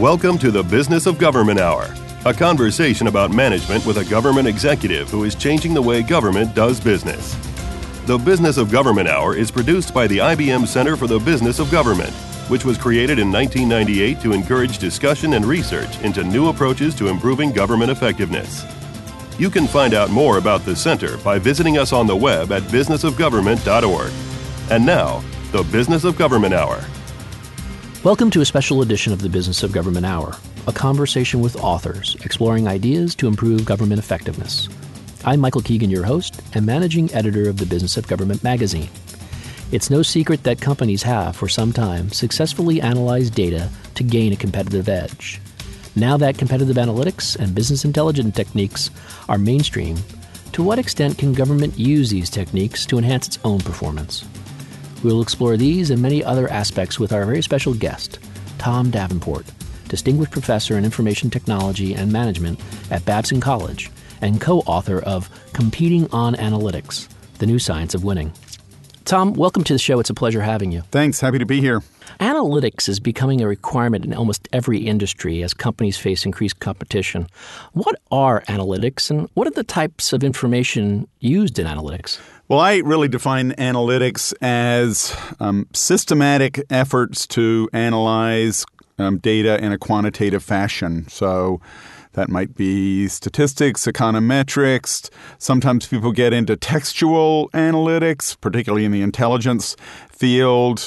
Welcome to the Business of Government Hour, a conversation about management with a government executive who is changing the way government does business. The Business of Government Hour is produced by the IBM Center for the Business of Government, which was created in 1998 to encourage discussion and research into new approaches to improving government effectiveness. You can find out more about the center by visiting us on the web at businessofgovernment.org. And now, the Business of Government Hour. Welcome to a special edition of the Business of Government Hour, a conversation with authors exploring ideas to improve government effectiveness. I'm Michael Keegan, your host and managing editor of the Business of Government magazine. It's no secret that companies have, for some time, successfully analyzed data to gain a competitive edge. Now that competitive analytics and business intelligence techniques are mainstream, to what extent can government use these techniques to enhance its own performance? We'll explore these and many other aspects with our very special guest, Tom Davenport, Distinguished Professor in Information Technology and Management at Babson College and co-author of Competing on Analytics, The New Science of Winning. Tom, welcome to the show. It's a pleasure having you. Thanks. Happy to be here. Analytics is becoming a requirement in almost every industry as companies face increased competition. What are analytics, and what are the types of information used in analytics? Well, I really define analytics as systematic efforts to analyze data in a quantitative fashion. So that might be statistics, econometrics. Sometimes people get into textual analytics, particularly in the intelligence field.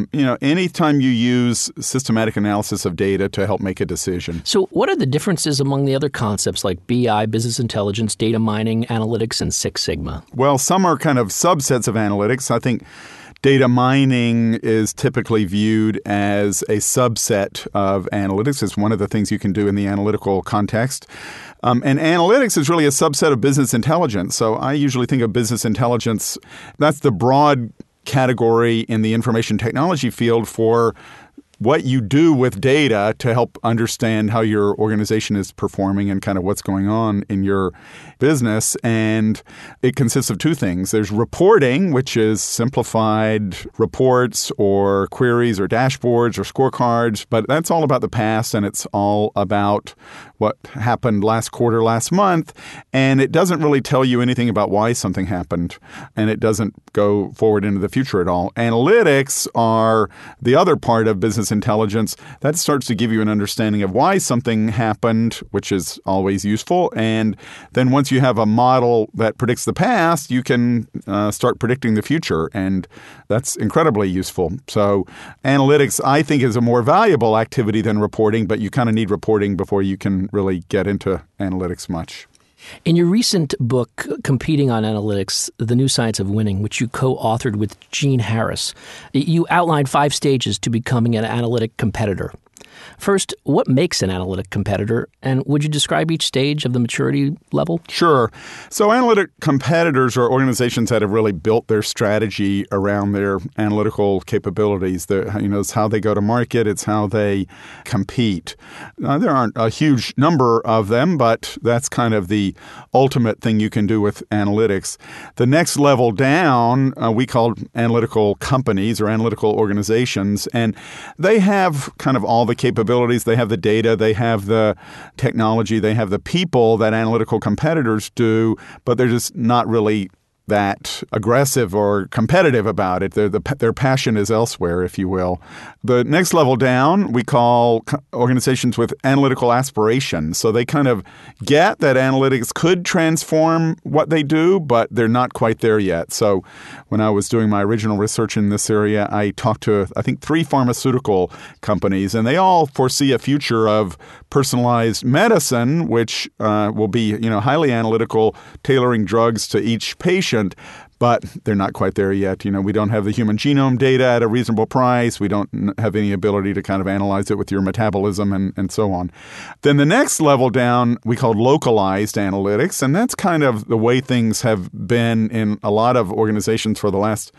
Anytime you use systematic analysis of data to help make a decision. So what are the differences among the other concepts like BI, business intelligence, data mining, analytics, and Six Sigma? Well, some are kind of subsets of analytics. I think data mining is typically viewed as a subset of analytics. It's one of the things you can do in the analytical context. And analytics is really a subset of business intelligence. So I usually think of business intelligence, that's the broad category in the information technology field for what you do with data to help understand how your organization is performing and kind of what's going on in your business. And it consists of two things. There's reporting, which is simplified reports or queries or dashboards or scorecards, but that's all about the past and it's all about what happened last quarter, last month. And it doesn't really tell you anything about why something happened, and it doesn't go forward into the future at all. Analytics are the other part of business intelligence that starts to give you an understanding of why something happened, which is always useful. And then once you have a model that predicts the past, you can start predicting the future. And that's incredibly useful. So analytics, I think, is a more valuable activity than reporting, but you kind of need reporting before you can really get into analytics much. In your recent book, Competing on Analytics, The New Science of Winning, which you co-authored with Gene Harris, you outlined 5 stages to becoming an analytic competitor. First, what makes an analytic competitor, and would you describe each stage of the maturity level? Sure. So analytic competitors are organizations that have really built their strategy around their analytical capabilities. It's how they go to market. It's how they compete. There aren't a huge number of them, but that's kind of the ultimate thing you can do with analytics. The next level down, we call analytical companies or analytical organizations, and they have kind of all the capabilities. They have the data, they have the technology, they have the people that analytical competitors do, but they're just not really that aggressive or competitive about it. Their passion is elsewhere, if you will. The next level down, we call organizations with analytical aspirations. So they kind of get that analytics could transform what they do, but they're not quite there yet. So when I was doing my original research in this area, I talked to, I think, 3 pharmaceutical companies, and they all foresee a future of personalized medicine, which will be, highly analytical, tailoring drugs to each patient. But they're not quite there yet. We don't have the human genome data at a reasonable price. We don't have any ability to kind of analyze it with your metabolism and so on. Then the next level down, we call localized analytics. And that's kind of the way things have been in a lot of organizations for the last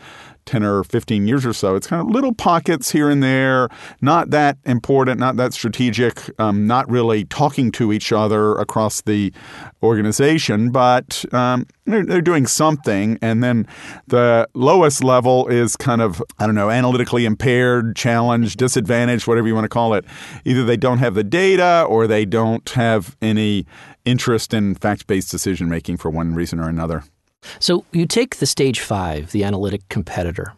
10 or 15 years or so. It's kind of little pockets here and there, not that important, not that strategic, not really talking to each other across the organization, but they're doing something. And then the lowest level is kind of, analytically impaired, challenged, disadvantaged, whatever you want to call it. Either they don't have the data or they don't have any interest in fact-based decision-making for one reason or another. So you take the stage 5, the analytic competitor,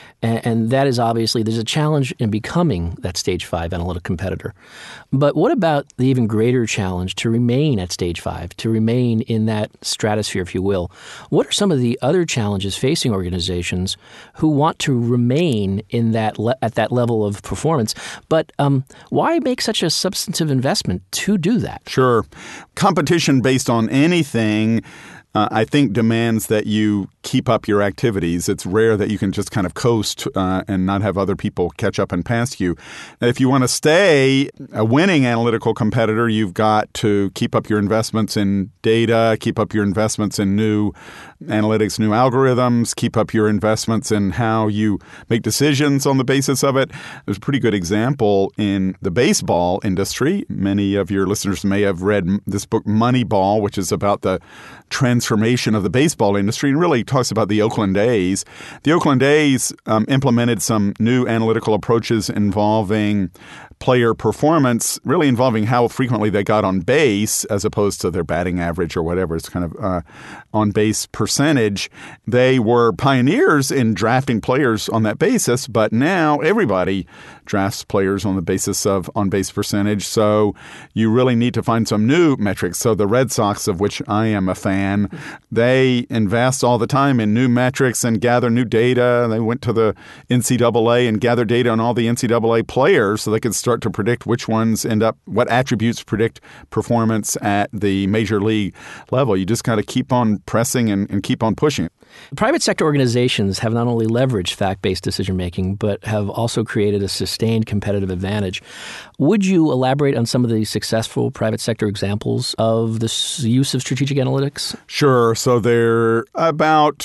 and that is obviously, there's a challenge in becoming that stage 5 analytic competitor. But what about the even greater challenge to remain at stage 5, to remain in that stratosphere, if you will? What are some of the other challenges facing organizations who want to remain in that at that level of performance? But why make such a substantive investment to do that? Sure. Competition based on anything I think demands that you keep up your activities. It's rare that you can just kind of coast and not have other people catch up and pass you. If you want to stay a winning analytical competitor, you've got to keep up your investments in data, keep up your investments in new analytics, new algorithms, keep up your investments in how you make decisions on the basis of it. There's a pretty good example in the baseball industry. Many of your listeners may have read this book, Moneyball, which is about the transformation of the baseball industry and really talks about the Oakland A's. The Oakland A's implemented some new analytical approaches involving player performance, really involving how frequently they got on base as opposed to their batting average or whatever. It's kind of on-base percentage. They were pioneers in drafting players on that basis, but now everybody drafts players on the basis of on-base percentage. So you really need to find some new metrics. So the Red Sox, of which I am a fan, they invest all the time in new metrics and gather new data. They went to the NCAA and gathered data on all the NCAA players so they could start to predict which ones end up, what attributes predict performance at the major league level. You just got to keep on pressing and keep on pushing it. Private sector organizations have not only leveraged fact-based decision-making, but have also created a sustained competitive advantage. Would you elaborate on some of the successful private sector examples of this use of strategic analytics? Sure. So there are about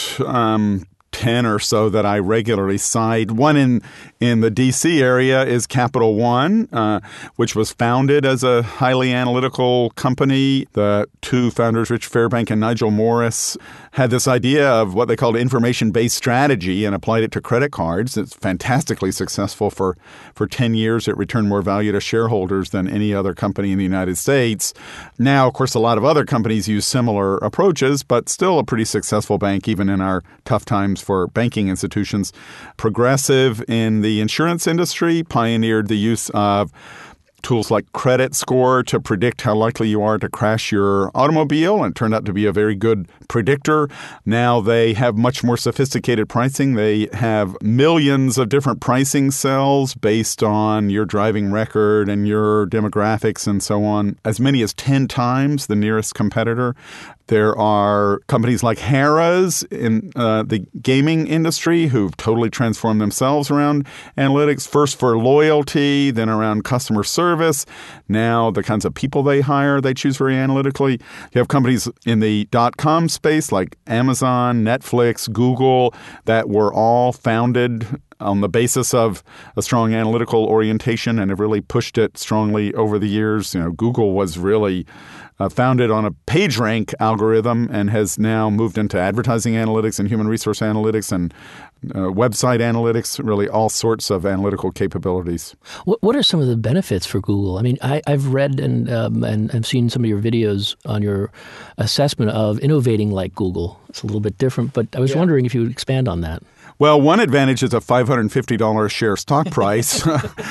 10 or so that I regularly cite. One in the D.C. area is Capital One, which was founded as a highly analytical company. The two founders, Rich Fairbank and Nigel Morris, had this idea of what they called information-based strategy and applied it to credit cards. It's fantastically successful. For 10 years. It returned more value to shareholders than any other company in the United States. Now, of course, a lot of other companies use similar approaches, but still a pretty successful bank, even in our tough times for banking institutions. Progressive in the insurance industry pioneered the use of tools like credit score to predict how likely you are to crash your automobile, and it turned out to be a very good predictor. Now they have much more sophisticated pricing. They have millions of different pricing cells based on your driving record and your demographics and so on, as many as 10 times the nearest competitor. There are companies like Harrah's in the gaming industry who've totally transformed themselves around analytics, first for loyalty, then around customer service. Now the kinds of people they hire, they choose very analytically. You have companies in the .com space like Amazon, Netflix, Google that were all founded on the basis of a strong analytical orientation and have really pushed it strongly over the years. Google was really founded on a PageRank algorithm and has now moved into advertising analytics and human resource analytics and website analytics, really all sorts of analytical capabilities. What are some of the benefits for Google? I mean, I've read and I've seen some of your videos on your assessment of innovating like Google. It's a little bit different, but I was wondering if you would expand on that. Well, one advantage is a $550 a share stock price,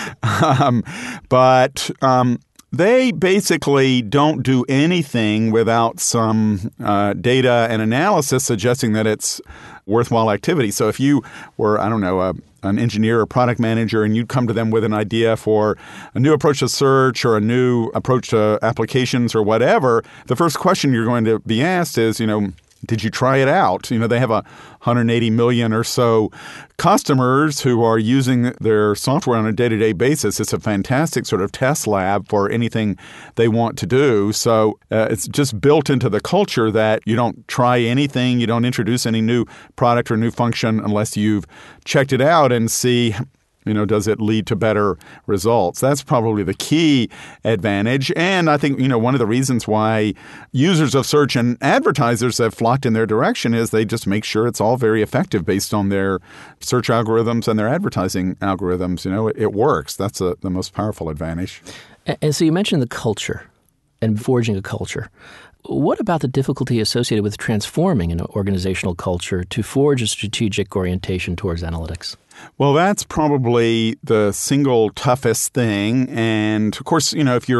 but they basically don't do anything without some data and analysis suggesting that it's worthwhile activity. So if you were, an engineer or product manager and you'd come to them with an idea for a new approach to search or a new approach to applications or whatever, the first question you're going to be asked is, did you try it out? They have 180 million or so customers who are using their software on a day-to-day basis. It's a fantastic sort of test lab for anything they want to do. So it's just built into the culture that you don't try anything, you don't introduce any new product or new function unless you've checked it out and see, does it lead to better results? That's probably the key advantage. And I think, one of the reasons why users of search and advertisers have flocked in their direction is they just make sure it's all very effective based on their search algorithms and their advertising algorithms. It works. That's the most powerful advantage. And so you mentioned the culture and forging a culture. What about the difficulty associated with transforming an organizational culture to forge a strategic orientation towards analytics? Well, that's probably the single toughest thing. And of course,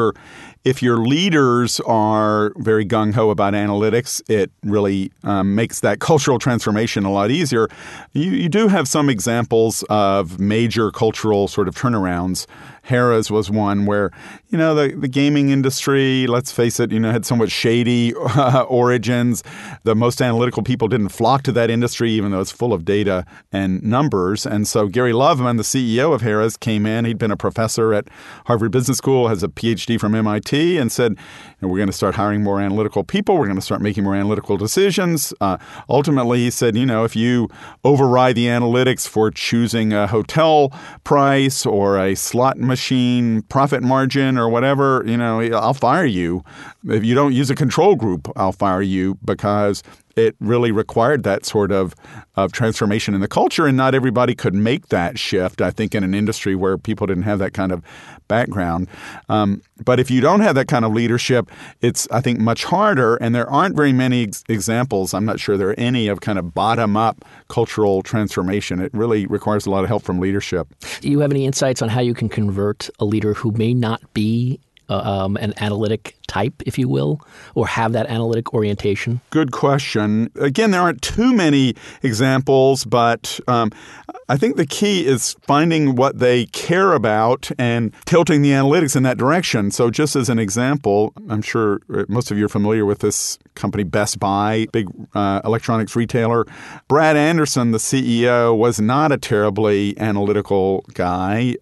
if your leaders are very gung-ho about analytics, it really makes that cultural transformation a lot easier. You do have some examples of major cultural sort of turnarounds. Harrah's was one where, the gaming industry, let's face it, had somewhat shady origins. The most analytical people didn't flock to that industry, even though it's full of data and numbers. And so Gary Loveman, the CEO of Harrah's, came in. He'd been a professor at Harvard Business School, has a PhD from MIT, and said, we're going to start hiring more analytical people. We're going to start making more analytical decisions. Ultimately, he said, if you override the analytics for choosing a hotel price or a slot machine profit margin or whatever, I'll fire you. If you don't use a control group, I'll fire you, because it really required that sort of transformation in the culture, and not everybody could make that shift, I think, in an industry where people didn't have that kind of background. But if you don't have that kind of leadership, it's, I think, much harder, and there aren't very many examples, I'm not sure there are any, of kind of bottom-up cultural transformation. It really requires a lot of help from leadership. Do you have any insights on how you can convert a leader who may not be an analytic type, if you will, or have that analytic orientation? Good question. Again, there aren't too many examples, but I think the key is finding what they care about and tilting the analytics in that direction. So just as an example, I'm sure most of you are familiar with this company, Best Buy, big electronics retailer. Brad Anderson, the CEO, was not a terribly analytical guy.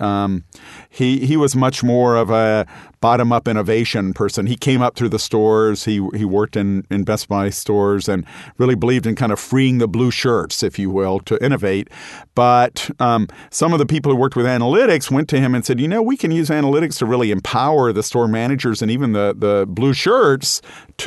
He was much more of a bottom-up innovation person. He came up through the stores. He worked in Best Buy stores and really believed in kind of freeing the blue shirts, if you will, to innovate. But some of the people who worked with analytics went to him and said, we can use analytics to really empower the store managers and even the blue shirts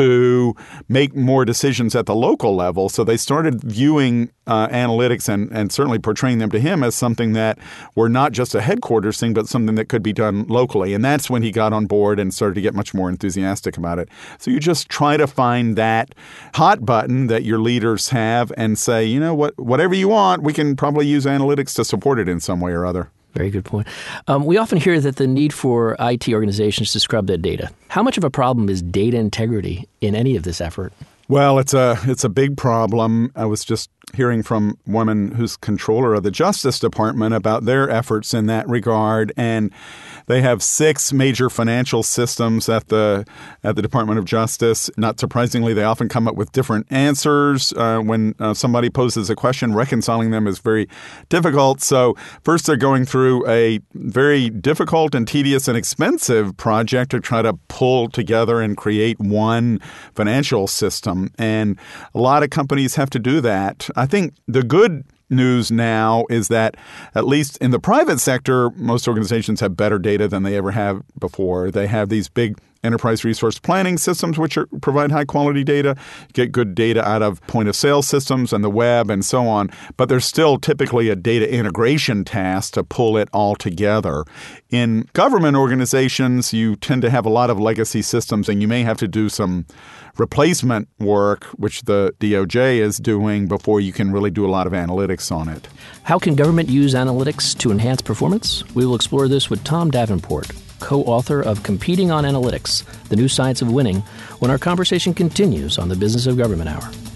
to make more decisions at the local level. So they started viewing analytics and certainly portraying them to him as something that were not just a headquarters thing, but something that could be done locally. And that's when he got on board and started to get much more enthusiastic about it. So you just try to find that hot button that your leaders have and say, whatever you want, we can probably use analytics to support it in some way or other. Very good point. We often hear that the need for IT organizations to scrub their data. How much of a problem is data integrity in any of this effort? Well, it's a big problem. I was just hearing from a woman who's controller of the Justice Department about their efforts in that regard, and they have 6 major financial systems at the Department of Justice. Not surprisingly, they often come up with different answers when somebody poses a question. Reconciling them is very difficult. So first, they're going through a very difficult and tedious and expensive project to try to pull together and create one financial system. And a lot of companies have to do that. I think the good news now is that, at least in the private sector, most organizations have better data than they ever have before. They have these big enterprise resource planning systems which provide high-quality data, get good data out of point-of-sale systems and the web and so on. But there's still typically a data integration task to pull it all together. In government organizations, you tend to have a lot of legacy systems, and you may have to do some replacement work, which the DOJ is doing, before you can really do a lot of analytics on it. How can government use analytics to enhance performance? We will explore this with Tom Davenport, co-author of Competing on Analytics, The New Science of Winning, when our conversation continues on the Business of Government Hour.